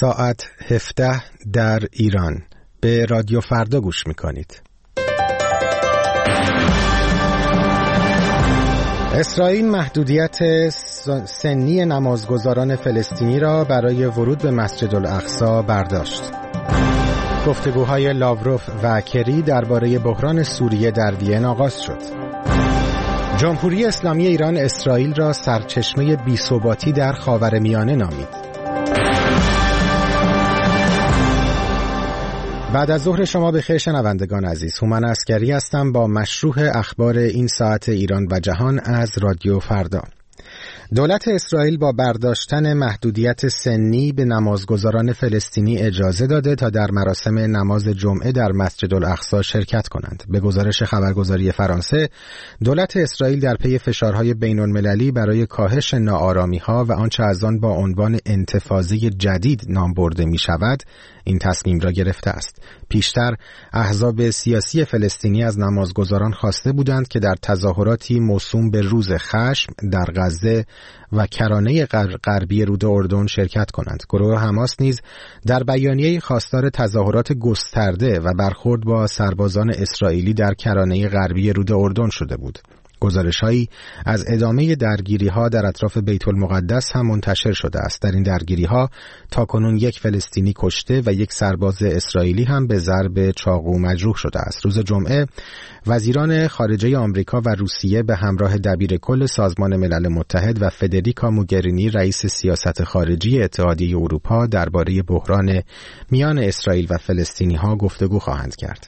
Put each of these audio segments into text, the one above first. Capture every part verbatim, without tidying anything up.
ساعت هفده در ایران. به رادیو فردا گوش میکنید. اسرائیل محدودیت سنی نمازگزاران فلسطینی را برای ورود به مسجد الاقصی برداشت. گفتگوهای لاوروف و کری درباره بحران سوریه در وین آغاز شد. جمهوری اسلامی ایران اسرائیل را سرچشمه بی‌ثباتی در خاورمیانه نامید. بعد از ظهر شما بخیر شنوندگان عزیز، هومن عسکری هستم با مشروح اخبار این ساعت ایران و جهان از رادیو فردا. دولت اسرائیل با برداشتن محدودیت سنی به نمازگزاران فلسطینی اجازه داده تا در مراسم نماز جمعه در مسجد الاقصی شرکت کنند. به گزارش خبرگزاری فرانسه، دولت اسرائیل در پی فشارهای بین‌المللی برای کاهش ناآرامی‌ها و آنچه از آن با عنوان انتفاضه جدید نام برده می‌شود، این تصمیم را گرفته است. پیشتر احزاب سیاسی فلسطینی از نمازگزاران خواسته بودند که در تظاهراتی موسوم به روز خشم در غزه و کرانه غربی رود اردن شرکت کنند. گروه حماس نیز در بیانیه‌ای خواستار تظاهرات گسترده و برخورد با سربازان اسرائیلی در کرانه غربی رود اردن شده بود. گزارش‌هایی از ادامه درگیری‌ها در اطراف بیت المقدس هم منتشر شده است. در این درگیری‌ها تاکنون یک فلسطینی کشته و یک سرباز اسرائیلی هم به ضرب چاقو مجروح شده است. روز جمعه وزیران خارجه آمریکا و روسیه به همراه دبیر کل سازمان ملل متحد و فدریکا موگرینی رئیس سیاست خارجی اتحادیه اروپا درباره بحران میان اسرائیل و فلسطینی‌ها گفتگو خواهند کرد.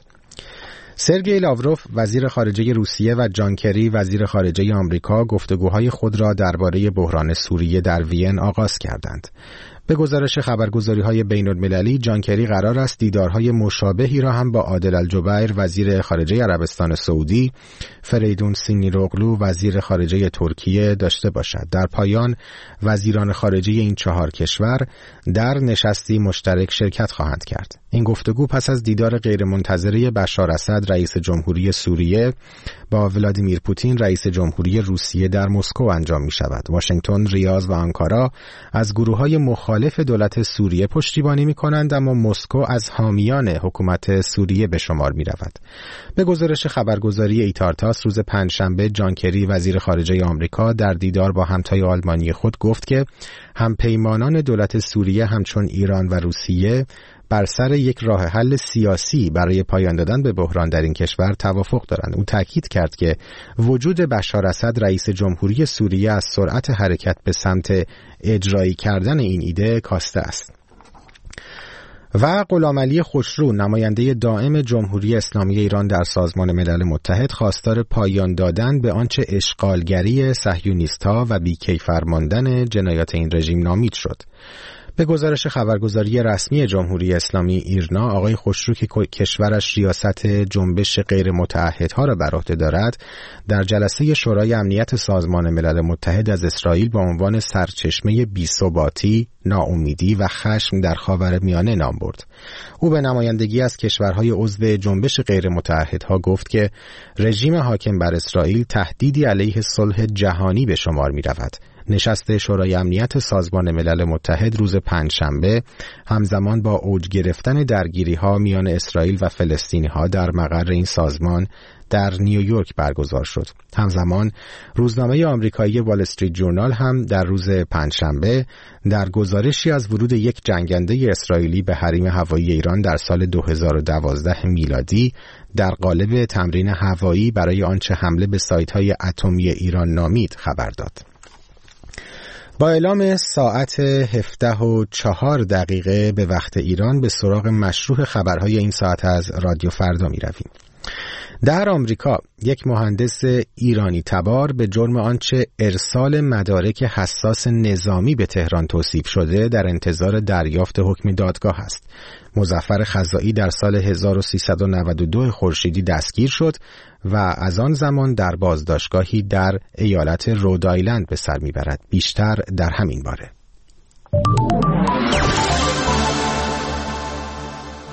سرگئی لاوروف وزیر خارجه روسیه و جان کری وزیر خارجه آمریکا گفتگوهای خود را درباره بحران سوریه در وین آغاز کردند. به گزارش خبرگزاری‌های بین‌المللی، جان کری قرار است دیدارهای مشابهی را هم با عادل الجبیر وزیر خارجه عربستان سعودی، فریدون سینیروغلو وزیر خارجه ترکیه داشته باشد. در پایان وزیران خارجه این چهار کشور در نشستی مشترک شرکت خواهند کرد. این گفتگو پس از دیدار غیرمنتظره بشار اسد رئیس جمهوری سوریه با ولادیمیر پوتین رئیس جمهوری روسیه در مسکو انجام می شود. واشنگتن، ریاض و آنکارا از گروه‌های مخالف دولت سوریه پشتیبانی می کنند، اما مسکو از حامیان حکومت سوریه به شمار می رود. به گزارش خبرگزاری ایتارتاس، روز پنجشنبه جان کری وزیر خارجه آمریکا در دیدار با همتای آلمانی خود گفت که همپیمانان دولت سوریه همچون ایران و روسیه بر سر یک راه حل سیاسی برای پایان دادن به بحران در این کشور توافق دارند. او تاکید کرد که وجود بشار اسد رئیس جمهوری سوریه از سرعت حرکت به سمت اجرایی کردن این ایده کاسته است. و غلامعلی خوشرو نماینده دائم جمهوری اسلامی ایران در سازمان ملل متحد خواستار پایان دادن به آنچه اشغالگری صهیونیست‌ها و بی‌کیفر ماندن جنایات این رژیم نامید شد. به گزارش خبرگزاری رسمی جمهوری اسلامی ایرنا، آقای خوشرو که کشورش ریاست جنبش غیر متعهدها را بر عهده دارد، در جلسه شورای امنیت سازمان ملل متحد از اسرائیل با عنوان سرچشمه بی‌ثباتی، ناامیدی و خشم در خاورمیانه نام برد. او به نمایندگی از کشورهای عضو جنبش غیر متعهدها گفت که رژیم حاکم بر اسرائیل تهدیدی علیه صلح جهانی به شمار می رود. نشست شورای امنیت سازمان ملل متحد روز پنجشنبه همزمان با اوج گرفتن درگیری‌ها میان اسرائیل و فلسطینی‌ها در مقر این سازمان در نیویورک برگزار شد. همزمان روزنامه آمریکایی وال استریت جورنال هم در روز پنجشنبه در گزارشی از ورود یک جنگنده اسرائیلی به حریم هوایی ایران در سال دو هزار و دوازده میلادی در قالب تمرین هوایی برای آنچه حمله به سایت‌های اتمی ایران نامید خبر داد. با اعلام ساعت هفده و چهار دقیقه به وقت ایران به سراغ مشروح خبرهای این ساعت از رادیو فردا می رویم. در آمریکا یک مهندس ایرانی تبار به جرم آنچه ارسال مدارک حساس نظامی به تهران توصیف شده در انتظار دریافت حکم دادگاه است. مظفر خزائی در سال هزار و سیصد و نود و دو خورشیدی دستگیر شد و از آن زمان در بازداشتگاهی در ایالت رودآیلند به سر میبرد. بیشتر در همین باره.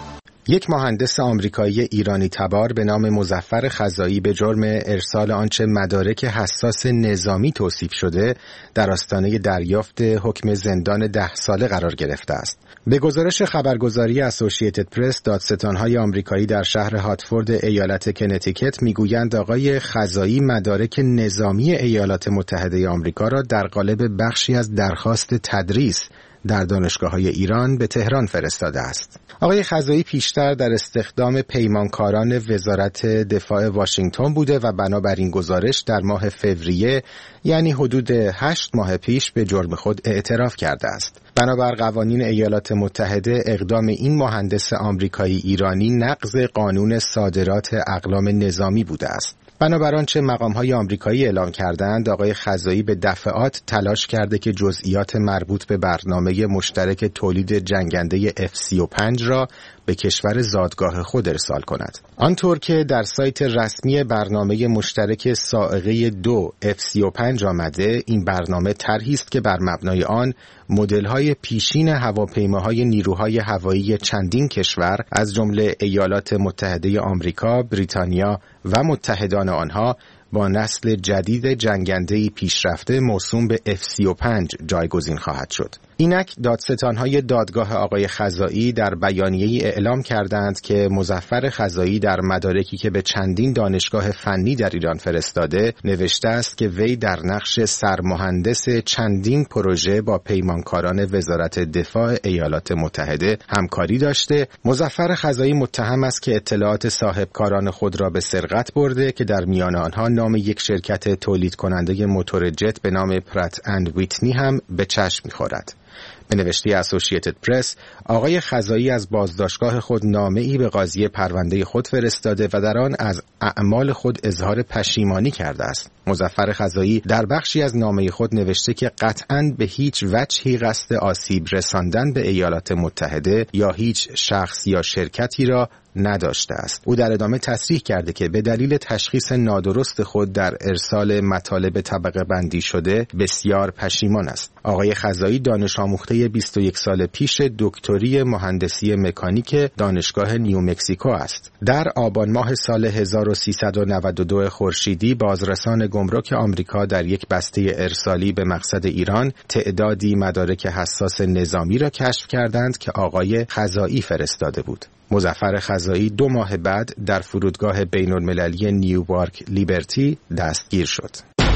یک مهندس آمریکایی ایرانی تبار به نام مظفر خزائی به جرم ارسال آنچه مدارک حساس نظامی توصیف شده در آستانه دریافت حکم زندان ده ساله قرار گرفته است. به گزارش خبرگزاری اسوسییتد پرس، دادستان‌های آمریکایی در شهر هاتفورد ایالت کنتیکت میگویند آقای خزائی مدارک نظامی ایالات متحده آمریکا را در قالب بخشی از درخواست تدریس در دانشگاه‌های ایران به تهران فرستاده است. آقای خزائی پیشتر در استخدام پیمانکاران وزارت دفاع واشنگتن بوده و بنابراین گزارش در ماه فوریه، یعنی حدود هشت ماه پیش، به جرم خود اعتراف کرده است. بنابر قوانین ایالات متحده، اقدام این مهندس آمریکایی ایرانی نقض قانون صادرات اقلام نظامی بوده است. بنابر آنچه مقام‌های آمریکایی اعلام کردند، آقای خزائی به دفعات تلاش کرده که جزئیات مربوط به برنامه مشترک تولید جنگنده اف سی و پنج را به کشور زادگاه خود ارسال کند. آنطور که در سایت رسمی برنامه مشترک صاعقه دو اف سی و پنج آمده، این برنامه طرحی است که بر مبنای آن مدل‌های پیشین هواپیماهای نیروهای هوایی چندین کشور از جمله ایالات متحده آمریکا، بریتانیا و متحدان آنها با نسل جدید جنگنده‌ای پیشرفته موسوم به اف سی و پنج جایگزین خواهد شد. اینک دادستان‌های دادگاه آقای خزائی در بیانیه‌ای اعلام کردند که مظفر خزائی در مدارکی که به چندین دانشگاه فنی در ایران فرستاده نوشته است که وی در نقش سرمهندس چندین پروژه با پیمانکاران وزارت دفاع ایالات متحده همکاری داشته. مظفر خزائی متهم است که اطلاعات صاحبکاران خود را به سرقت برده که در میان آنها نام یک شرکت تولید کننده موتور جت به نام پرات اند ویتنی هم به چشم می‌خورد. به نوشته اسوسییتد پرس، آقای خزائی از بازداشتگاه خود نامه‌ای به قاضی پرونده خود فرستاده و در آن از اعمال خود اظهار پشیمانی کرده است. مظفر خزائی در بخشی از نامه خود نوشته که قطعاً به هیچ وجهی قصد آسیب رساندن به ایالات متحده یا هیچ شخص یا شرکتی را نداشته است. او در ادامه تصریح کرده که به دلیل تشخیص نادرست خود در ارسال مطالب طبقه بندی شده بسیار پشیمان است. آقای خزائی دانش آموخته بیست و یک سال پیش دکتری مهندسی مکانیک دانشگاه نیومکزیکو است. در آبان ماه سال هزار و سیصد و نود و دو خورشیدی بازرسان گمرک آمریکا در یک بسته ارسالی به مقصد ایران تعدادی مدارک حساس نظامی را کشف کردند که آقای خزائی فرستاده بود. مظفر خزائی دو ماه بعد در فرودگاه بین‌المللی نیویورک لیبرتی دستگیر شد.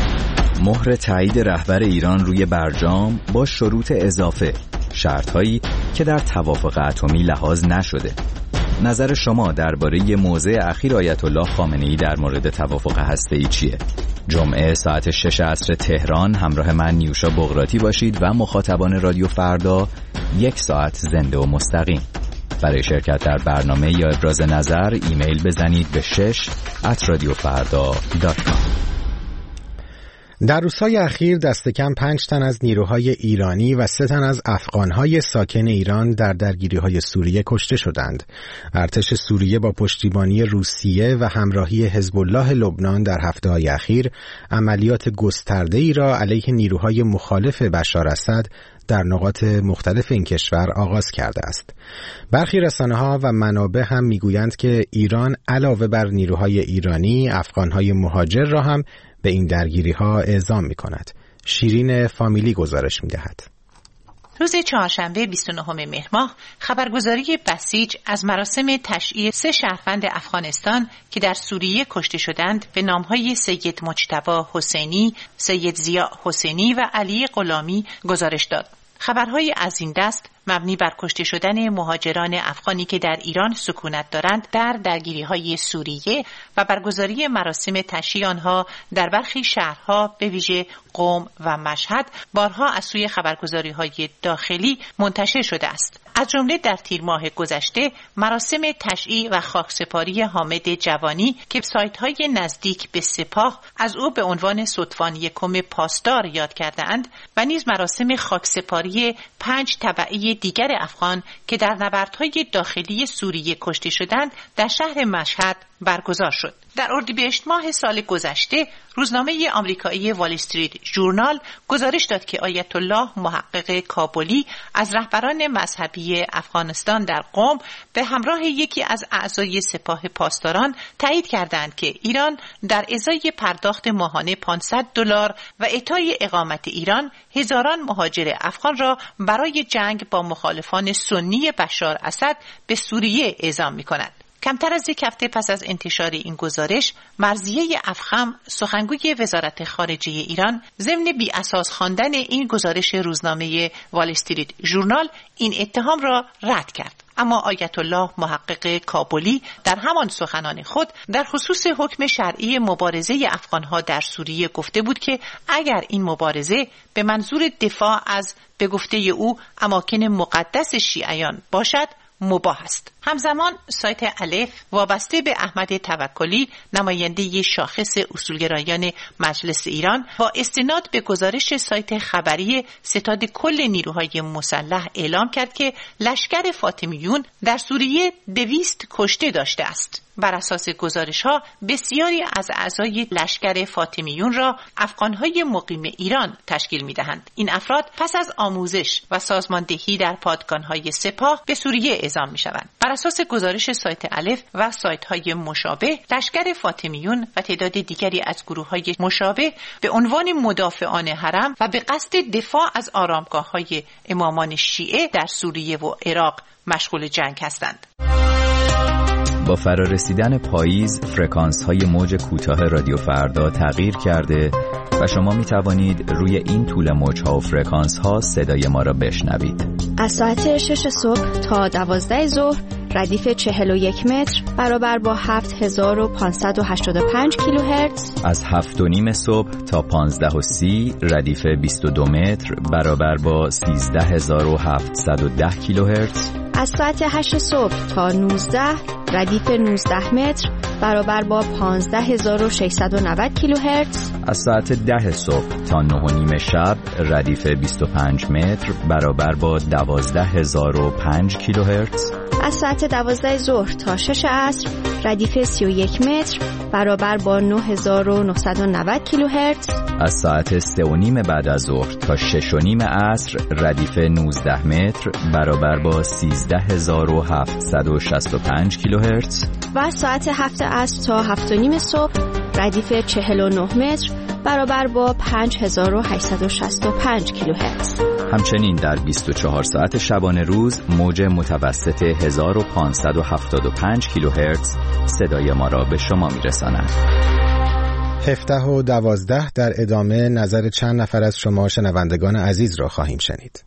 مهر تایید رهبر ایران روی برجام با شروط اضافه، شرط‌هایی که در توافق اتمی لحاظ نشده. نظر شما درباره موضع اخیر آیت الله خامنه‌ای در مورد توافق هسته‌ای چیه؟ جمعه ساعت شش عصر تهران همراه من نیوشا بغراتی باشید و مخاطبان رادیو فردا یک ساعت زنده و مستقیم. برای شرکت در برنامه یا ابراز نظر ایمیل بزنید به شش ات رادیو فردا دات کام. در روزهای اخیر دست کم پنج تن از نیروهای ایرانی و سه تن از افغانهای ساکن ایران در درگیری‌های سوریه کشته شدند. ارتش سوریه با پشتیبانی روسیه و همراهی حزب الله لبنان در هفته‌های اخیر عملیات گسترده‌ای را علیه نیروهای مخالف بشار اسد در نقاط مختلف این کشور آغاز کرده است. برخی رسانه‌ها و منابع هم میگویند که ایران علاوه بر نیروهای ایرانی، افغانهای مهاجر را هم به این درگیری‌ها اعزام می‌کند. شیرین فامیلی گزارش می‌دهد. روز چهارشنبه بیست و نهم مهر ماه خبرگزاری بسیج از مراسم تشییع سه شهروند افغانستان که در سوریه کشته شدند به نام‌های سید مجتبی حسینی، سید ضیاء حسینی و علی غلامی گزارش داد. خبرهای از این دست مبنی بر کشته شدن مهاجران افغانی که در ایران سکونت دارند در درگیری‌های سوریه و برگزاری مراسم تشییع آنها در برخی شهرها به ویژه قم و مشهد بارها از سوی خبرگزاری‌های داخلی منتشر شده است. از جمله در تیر ماه گذشته مراسم تشییع و خاکسپاری حامد جوانی که سایت‌های نزدیک به سپاه از او به عنوان ستوان یکم پاسدار یاد کرده‌اند و نیز مراسم خاکسپاری پنج تبعی دیگر افغان که در نبردهای داخلی سوریه کشته شدند در شهر مشهد برگزار شد. در اردیبهشت ماه سال گذشته روزنامه آمریکایی وال استریت ژورنال گزارش داد که آیت الله محقق کابلی از رهبران مذهبی افغانستان در قم به همراه یکی از اعضای سپاه پاسداران تایید کردند که ایران در ازای پرداخت ماهانه پانصد دلار و اعطای اقامت ایران هزاران مهاجر افغان را برای جنگ با مخالفان سنی بشار اسد به سوریه اعزام می‌کند. کمتر از یک هفته پس از انتشار این گزارش، مرضیه افخم سخنگوی وزارت خارجه ایران ضمن بی اساس خواندن این گزارش روزنامه وال استریت ژورنال این اتهام را رد کرد. اما آیت الله محقق کابلی در همان سخنان خود در خصوص حکم شرعی مبارزه افغانها در سوریه گفته بود که اگر این مبارزه به منظور دفاع از به گفته او اماکن مقدس شیعیان باشد مباح است. همزمان سایت الف وابسته به احمد توکلی نماینده شاخص اصولگرایان مجلس ایران با استناد به گزارش سایت خبری ستاد کل نیروهای مسلح اعلام کرد که لشکر فاطمیون در سوریه دویست کشته داشته است. بر اساس گزارش ها بسیاری از اعضای لشکر فاطمیون را افغانهای مقیم ایران تشکیل می دهند. این افراد پس از آموزش و سازماندهی در پادگانهای سپاه به سوریه اعزام می شوند. بر اساس گزارش سایت الف و سایت های مشابه، لشکر فاطمیون و تعداد دیگری از گروه های مشابه به عنوان مدافعان حرم و به قصد دفاع از آرامگاه های امامان شیعه در سوریه و عراق مشغول جنگ هستند. با فرارسیدن پاییز فرکانس های موج کوتاه رادیو فردا تغییر کرده و شما می توانید روی این طول موج ها و فرکانس ها صدای ما را بشنوید. از ساعت شش صبح تا دوازده ظهر ردیف چهل و یک متر برابر با هفت هزار و پانصد و هشتاد و پنج کیلوهرتز. از هفت و نیم صبح تا پانزده و سی ردیف بیست و دو متر برابر با سیزده هزار و هفتصد و ده کیلوهرتز. از ساعت هشت صبح تا نوزده ردیف نوزده متر برابر با پانزده هزار و ششصد و نود کیلوهرتز. از ساعت ده صبح تا نه و نیم شب ردیف بیست و پنج متر برابر با دوازده هزار و پنج کیلوهرتز. از ساعت دوازده ظهر تا شش عصر ردیف سی و یک متر برابر با نه هزار و نهصد و نود کیلوهرتز. از ساعت سه و نیم بعد از ظهر تا شش و نیم عصر ردیف نوزده متر برابر با سیزده هزار و هفتصد و شصت و پنج کیلوهرتز. و از ساعت هفت عصر تا هفت و نیم صبح ردیف چهل و نه متر برابر با پنج هزار و هشتصد و شصت و پنج کیلوهرتز. همچنین در بیست و چهار ساعت شبانه روز موج متوسط هزار و پانصد و هفتاد و پنج کیلوهرتز صدای ما را به شما میرساند. هفده و دوازده در ادامه نظر چند نفر از شما شنوندگان عزیز را خواهیم شنید.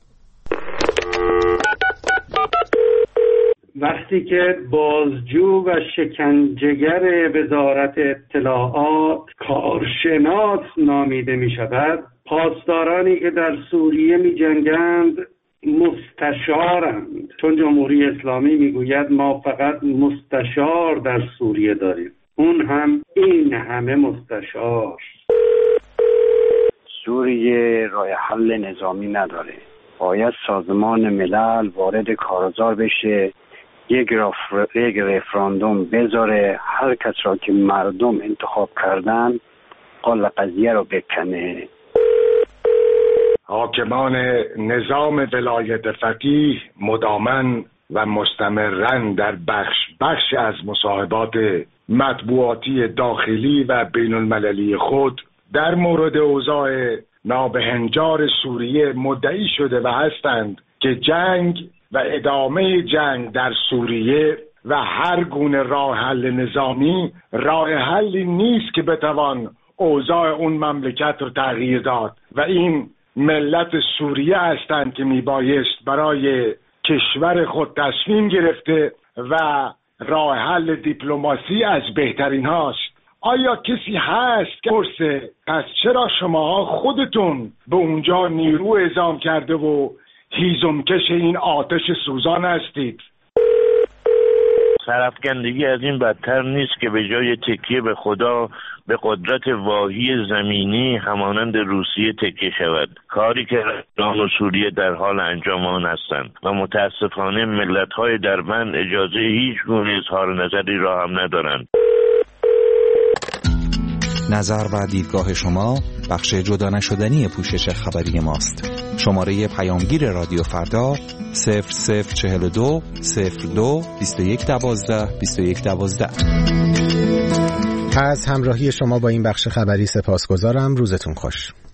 وقتی که بازجو و شکنجهگر وزارت اطلاعات کارشناس نامیده می شود، پاسدارانی که در سوریه می جنگند مستشارند، چون جمهوری اسلامی می گوید ما فقط مستشار در سوریه داریم، اون هم این همه مستشار. سوریه راه حل نظامی نداره، باید سازمان ملل وارد کارزار بشه، یک رفراندوم بذاره، هر کس را که مردم انتخاب کردن قال قضیه رو بکنه. حاکمان نظام ولایت فقیه مدامن و مستمرن در بخش بخش از مصاحبات مطبوعاتی داخلی و بین المللی خود در مورد اوضاع نابهنجار سوریه مدعی شده و هستند که جنگ و ادامه جنگ در سوریه و هر گونه راه حل نظامی راه حلی نیست که بتوان اوضاع اون مملکت رو تغییر داد و این ملت سوریه هستند که میبایست برای کشور خود تصمیم گرفته و راه حل دیپلماسی از بهترین هاست. آیا کسی هست که پرسه پس چرا شما خودتون به اونجا نیرو اعزام کرده و هیزمکش این آتش سوزان هستید؟ سرافکندگی از این بدتر نیست که به جای تکیه به خدا به قدرت واهی زمینی همانند روسیه تکیه شود، کاری که ایران و سوریه در حال انجام آن هستند و متاسفانه ملت‌های دربند اجازه هیچ گونه اظهار نظری را هم ندارند. نظر و دیدگاه شما بخش جدا نشدنی پوشش خبری ماست. شماره پیامگیر رادیو فردا صفر صفر چهل و دو صفر دو بیست و یک دوازده بیست و یک دوازده. از همراهی شما با این بخش خبری سپاسگزارم. روزتون خوش.